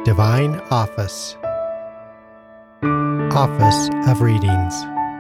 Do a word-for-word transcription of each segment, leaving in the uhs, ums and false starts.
Divine Office. Office of Readings.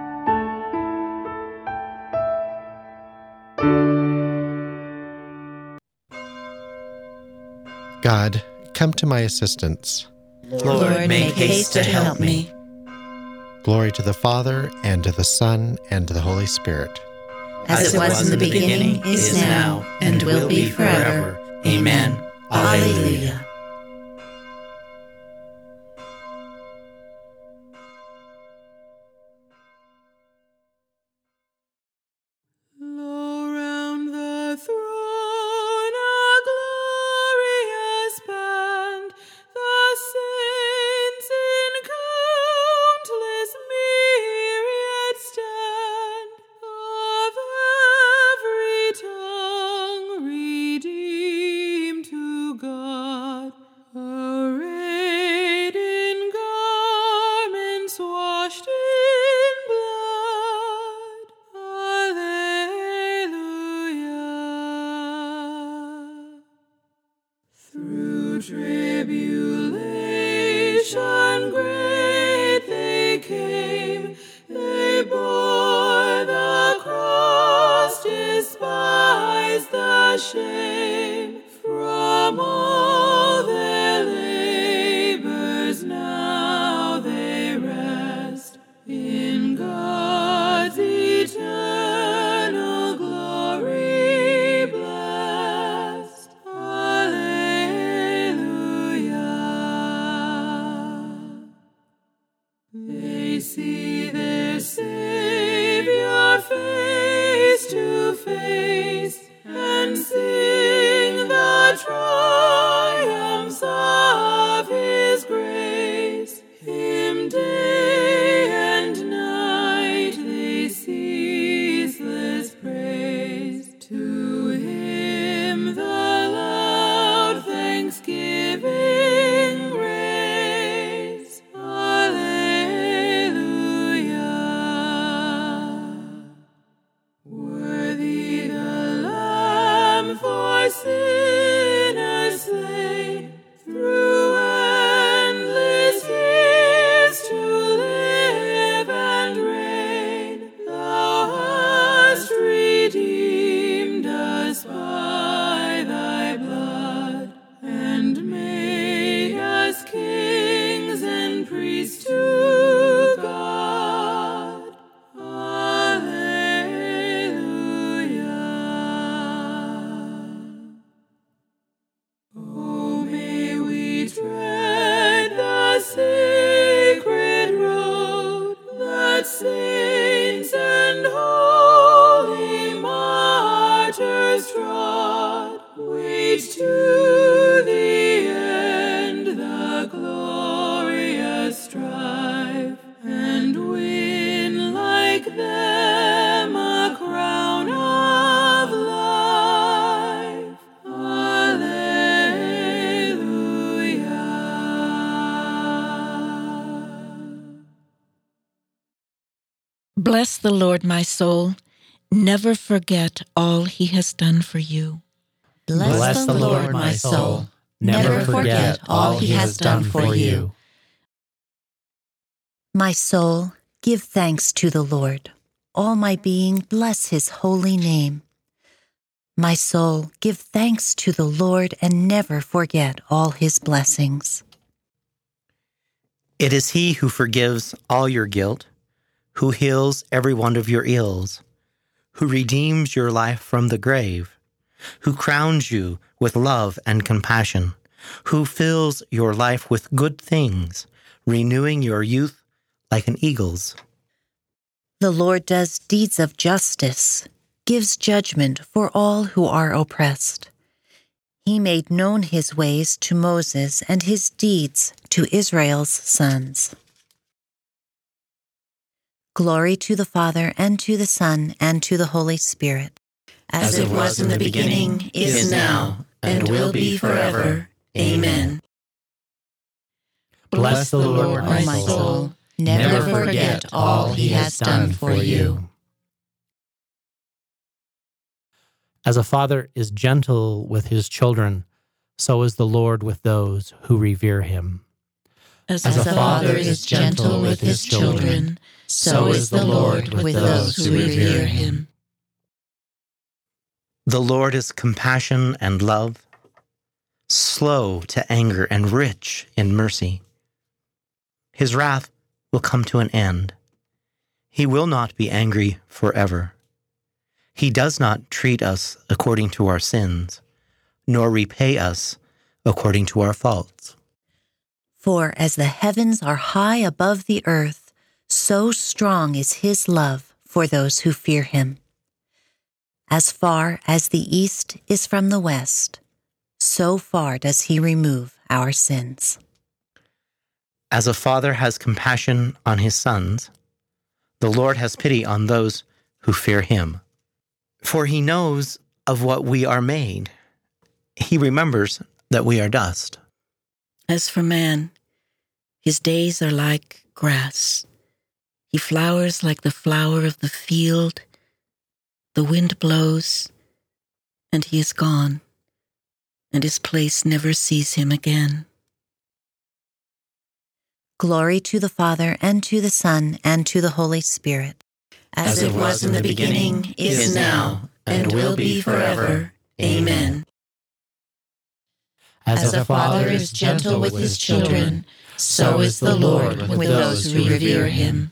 God, come to my assistance. Lord, make haste to help me. Glory to the Father, and to the Son, and to the Holy Spirit. As it was in the beginning, is now, and will be forever. Amen. Alleluia. Lo, round the throne a glorious band, the saints in countless myriads stand, of every tongue redeemed to God, arrayed in garments washed in blood. Alleluia. Through tribulation great they came, they bore the cross, despised the shame. From all their labors now they rest in God's eternal glory blessed. Alleluia. They see their Savior face to face, and sing the triumphs of His grace. Him day and night they ceaseless praise. To Him the loud thanksgiving raise. Alleluia. Worthy the Lamb for sinners slain, through endless years to live and reign. Thou hast redeemed us by Thy blood, and made us kings and priests to God. Alleluia. Oh, may we tread the sacred road that saints and holy martyrs trod, wage to the end the glorious strife, and win like them a crown of life. Alleluia. Bless the Lord, my soul. Never forget all He has done for you. Bless the Lord, my soul. Never forget all He has done for you. My soul, give thanks to the Lord. All my being, bless His holy name. My soul, give thanks to the Lord and never forget all His blessings. It is He who forgives all your guilt, who heals every one of your ills, who redeems your life from the grave, who crowns you with love and compassion, who fills your life with good things, renewing your youth like an eagle's. The Lord does deeds of justice, gives judgment for all who are oppressed. He made known His ways to Moses and His deeds to Israel's sons. Glory to the Father, and to the Son, and to the Holy Spirit. As it was in the beginning, is now, and will be forever. Amen. Bless the Lord, my soul. Never forget all He has done for you. As a father is gentle with his children, so is the Lord with those who revere him. As, As a father is gentle with his children, so is the Lord with those who revere him. The Lord is compassion and love, slow to anger and rich in mercy. His wrath will come to an end. He will not be angry forever. He does not treat us according to our sins, nor repay us according to our faults. For as the heavens are high above the earth, so strong is his love for those who fear him. As far as the east is from the west, so far does he remove our sins. As a father has compassion on his sons, the Lord has pity on those who fear him. For he knows of what we are made. He remembers that we are dust. As for man, his days are like grass. He flowers like the flower of the field. The wind blows, and he is gone, and his place never sees him again. Glory to the Father, and to the Son, and to the Holy Spirit. As it was in the beginning, is now, and will be forever. Amen. As a father is gentle with his children, so is the Lord with those who revere him.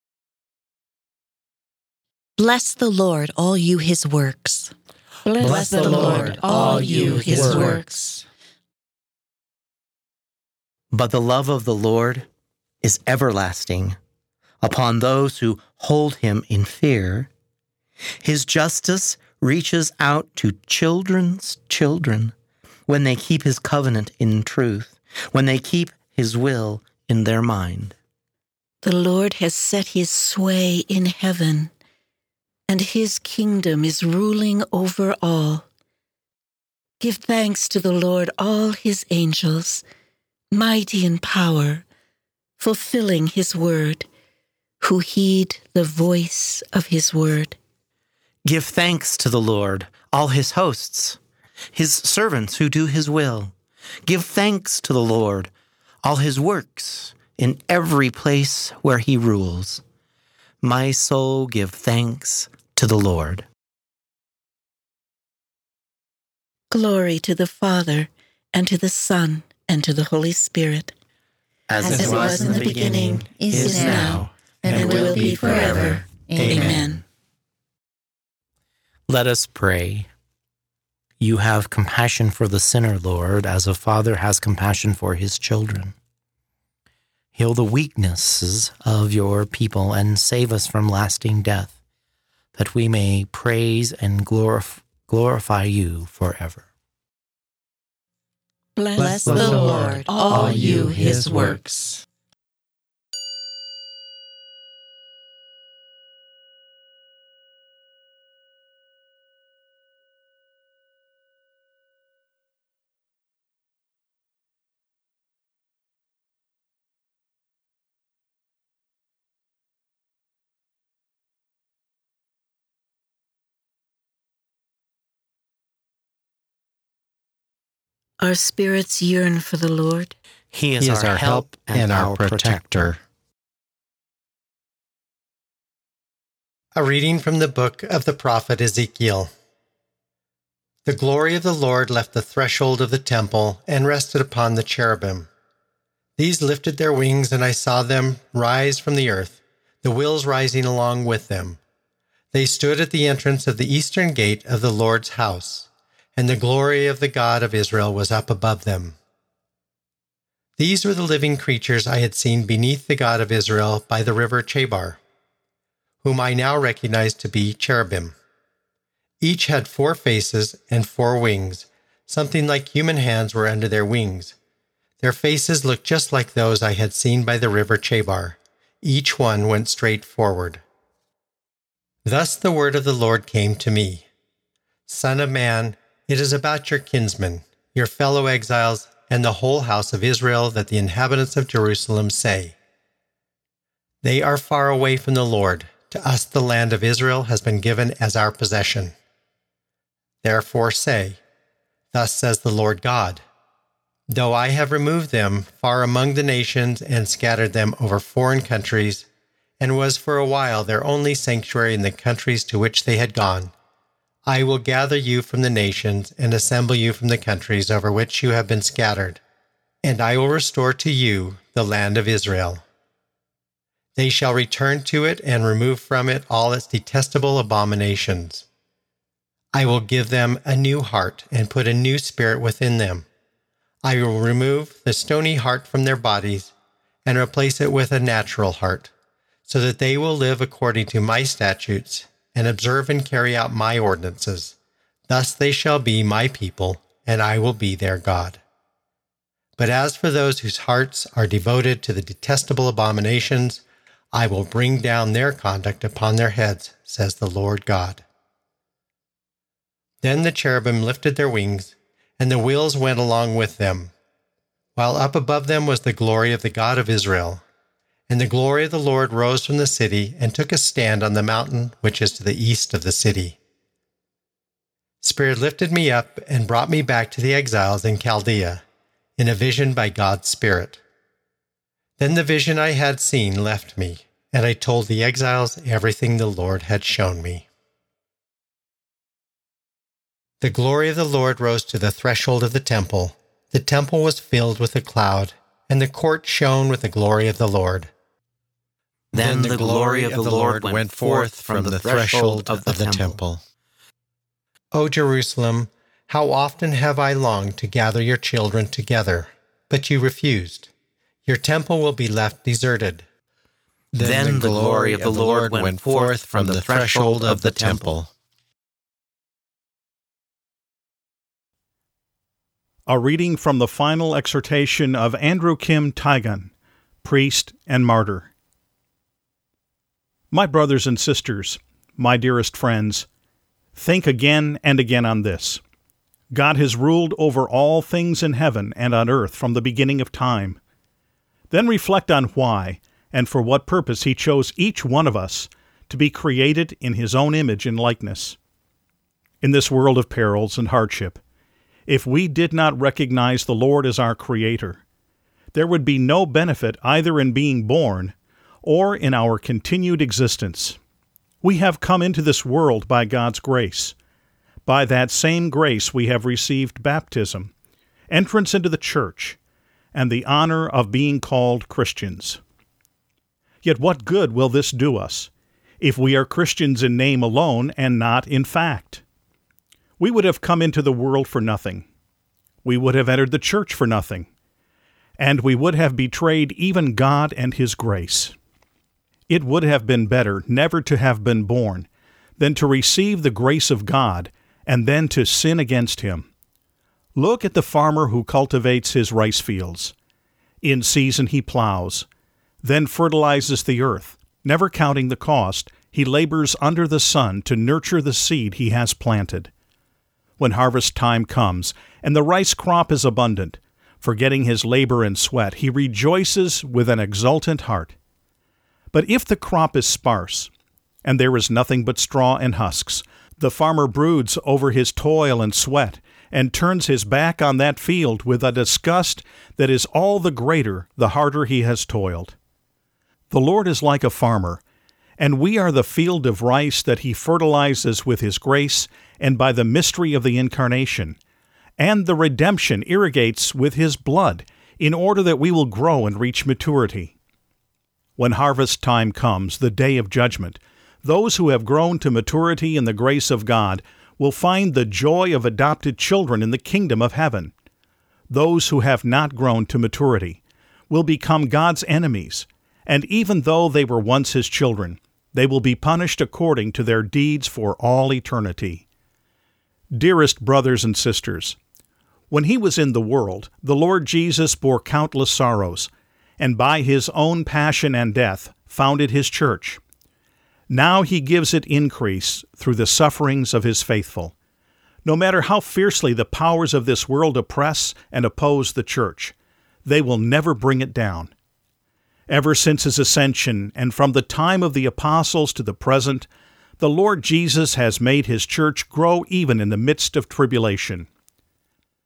Bless the Lord, all you his works. Bless the Lord, all you his works. But the love of the Lord is everlasting upon those who hold him in fear. His justice reaches out to children's children when they keep his covenant in truth, when they keep his will in their mind. The Lord has set his sway in heaven, and his kingdom is ruling over all. Give thanks to the Lord, all his angels, mighty in power, fulfilling his word, who heed the voice of his word. Give thanks to the Lord, all his hosts, his servants who do his will. Give thanks to the Lord, all his works, in every place where he rules. My soul, give thanks to the Lord. Glory to the Father, and to the Son, and to the Holy Spirit. As, As it was in the beginning, is now, and will be forever. Amen. Let us pray. You have compassion for the sinner, Lord, as a father has compassion for his children. Heal the weaknesses of your people and save us from lasting death, that we may praise and glorif- glorify you forever. Bless, Bless the Lord, all you his works. Our spirits yearn for the Lord. He is, He is our, our help and our protector. A reading from the book of the prophet Ezekiel. The glory of the Lord left the threshold of the temple and rested upon the cherubim. These lifted their wings, and I saw them rise from the earth, the wheels rising along with them. They stood at the entrance of the eastern gate of the Lord's house, and the glory of the God of Israel was up above them. These were the living creatures I had seen beneath the God of Israel by the river Chebar, whom I now recognize to be cherubim. Each had four faces and four wings. Something like human hands were under their wings. Their faces looked just like those I had seen by the river Chebar. Each one went straight forward. Thus the word of the Lord came to me. Son of man, it is about your kinsmen, your fellow exiles, and the whole house of Israel that the inhabitants of Jerusalem say, they are far away from the Lord. To us the land of Israel has been given as our possession. Therefore say, thus says the Lord God, Though I have removed them far among the nations and scattered them over foreign countries, and was for a while their only sanctuary in the countries to which they had gone, I will gather you from the nations and assemble you from the countries over which you have been scattered, and I will restore to you the land of Israel. They shall return to it and remove from it all its detestable abominations. I will give them a new heart and put a new spirit within them. I will remove the stony heart from their bodies and replace it with a natural heart, so that they will live according to my statutes and observe and carry out my ordinances. Thus they shall be my people, and I will be their God. But as for those whose hearts are devoted to the detestable abominations, I will bring down their conduct upon their heads, says the Lord God. Then the cherubim lifted their wings, and the wheels went along with them, while up above them was the glory of the God of Israel. And the glory of the Lord rose from the city and took a stand on the mountain which is to the east of the city. Spirit lifted me up and brought me back to the exiles in Chaldea, in a vision by God's Spirit. Then the vision I had seen left me, and I told the exiles everything the Lord had shown me. The glory of the Lord rose to the threshold of the temple. The temple was filled with a cloud, and the court shone with the glory of the Lord. Then the glory of the Lord went forth from the threshold of the temple. O Jerusalem, how often have I longed to gather your children together, but you refused. Your temple will be left deserted. Then the glory of the Lord went forth from the threshold of the temple. A reading from the final exhortation of Andrew Kim Taigan, priest and martyr. My brothers and sisters, my dearest friends, think again and again on this. God has ruled over all things in heaven and on earth from the beginning of time. Then reflect on why and for what purpose He chose each one of us to be created in His own image and likeness. In this world of perils and hardship, if we did not recognize the Lord as our Creator, there would be no benefit either in being born or in our continued existence. We have come into this world by God's grace. By that same grace we have received baptism, entrance into the church, and the honor of being called Christians. Yet what good will this do us if we are Christians in name alone and not in fact? We would have come into the world for nothing. We would have entered the church for nothing. And we would have betrayed even God and His grace. It would have been better never to have been born than to receive the grace of God and then to sin against Him. Look at the farmer who cultivates his rice fields. In season he plows, then fertilizes the earth. Never counting the cost, he labors under the sun to nurture the seed he has planted. When harvest time comes and the rice crop is abundant, forgetting his labor and sweat, he rejoices with an exultant heart. But if the crop is sparse, and there is nothing but straw and husks, the farmer broods over his toil and sweat, and turns his back on that field with a disgust that is all the greater the harder he has toiled. The Lord is like a farmer, and we are the field of rice that He fertilizes with His grace and by the mystery of the Incarnation, and the redemption irrigates with His blood, in order that we will grow and reach maturity. When harvest time comes, the day of judgment, those who have grown to maturity in the grace of God will find the joy of adopted children in the kingdom of heaven. Those who have not grown to maturity will become God's enemies, and even though they were once His children, they will be punished according to their deeds for all eternity. Dearest brothers and sisters, when He was in the world, the Lord Jesus bore countless sorrows, and by His own passion and death founded His church. Now He gives it increase through the sufferings of His faithful. No matter how fiercely the powers of this world oppress and oppose the church, they will never bring it down. Ever since His ascension, and from the time of the apostles to the present, the Lord Jesus has made His church grow even in the midst of tribulation.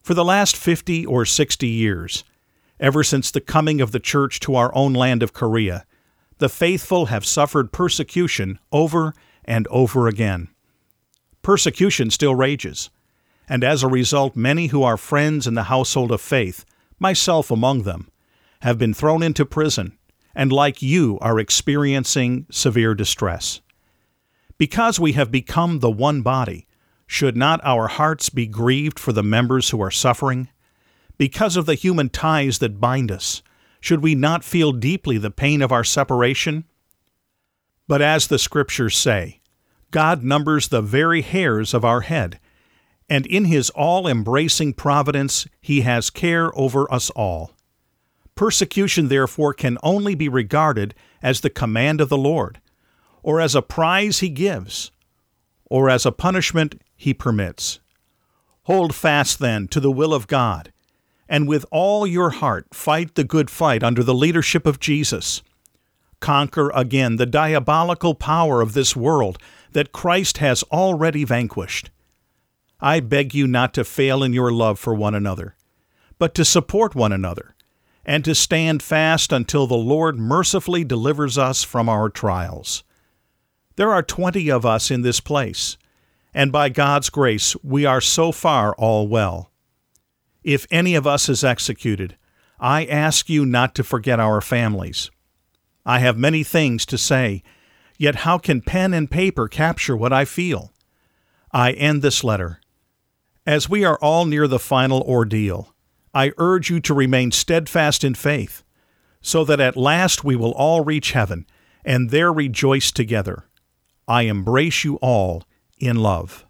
For the last fifty or sixty years, ever since the coming of the church to our own land of Korea, the faithful have suffered persecution over and over again. Persecution still rages, and as a result, many who are friends in the household of faith, myself among them, have been thrown into prison, and like you are experiencing severe distress. Because we have become the one body, should not our hearts be grieved for the members who are suffering? Because of the human ties that bind us, should we not feel deeply the pain of our separation? But as the Scriptures say, God numbers the very hairs of our head, and in His all-embracing providence He has care over us all. Persecution, therefore, can only be regarded as the command of the Lord, or as a prize He gives, or as a punishment He permits. Hold fast, then, to the will of God, and with all your heart fight the good fight under the leadership of Jesus. Conquer again the diabolical power of this world that Christ has already vanquished. I beg you not to fail in your love for one another, but to support one another, and to stand fast until the Lord mercifully delivers us from our trials. There are twenty of us in this place, and by God's grace we are so far all well. If any of us is executed, I ask you not to forget our families. I have many things to say, yet how can pen and paper capture what I feel? I end this letter. As we are all near the final ordeal, I urge you to remain steadfast in faith, so that at last we will all reach heaven, and there rejoice together. I embrace you all in love.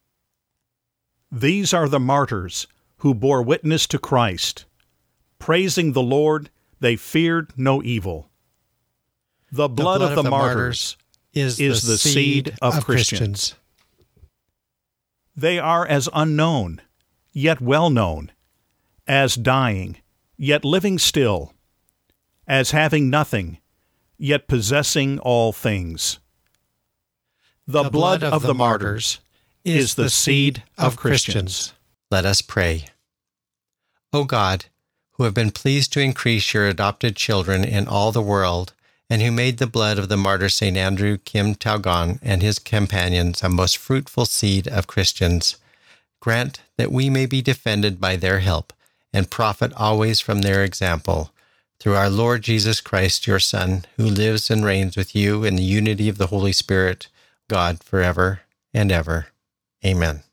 These are the martyrs who bore witness to Christ. Praising the Lord, they feared no evil. The blood, the blood of, the of the martyrs is, is the seed, seed of, of Christians. Christians. They are as unknown, yet well known, as dying, yet living still, as having nothing, yet possessing all things. The, the blood, blood of, of the, the martyrs is the seed of Christians. Christians. Let us pray. O God, who have been pleased to increase your adopted children in all the world, and who made the blood of the martyr Saint Andrew Kim Taogon and his companions a most fruitful seed of Christians, grant that we may be defended by their help and profit always from their example, through our Lord Jesus Christ, your Son, who lives and reigns with you in the unity of the Holy Spirit, God, forever and ever. Amen.